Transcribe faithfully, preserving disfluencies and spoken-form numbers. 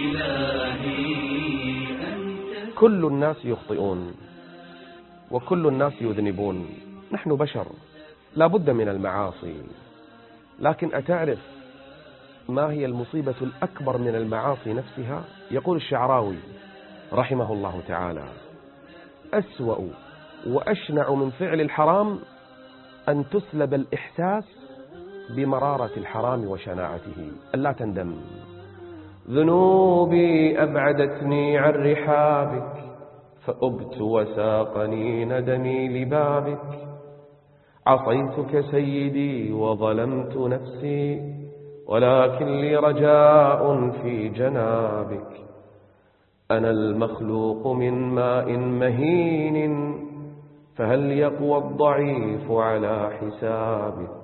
كل الناس يخطئون وكل الناس يذنبون، نحن بشر لا بد من المعاصي، لكن أتعرف ما هي المصيبة الأكبر من المعاصي نفسها؟ يقول الشعراوي رحمه الله تعالى: أسوأ وأشنع من فعل الحرام أن تسلب الإحساس بمرارة الحرام وشناعته. ألا تندم. ذنوبي أبعدتني عن رحابك، فأبت وساقني ندمي لبابك. عصيتك سيدي وظلمت نفسي، ولكن لي رجاء في جنابك. أنا المخلوق من ماء مهين، فهل يقوى الضعيف على حسابك؟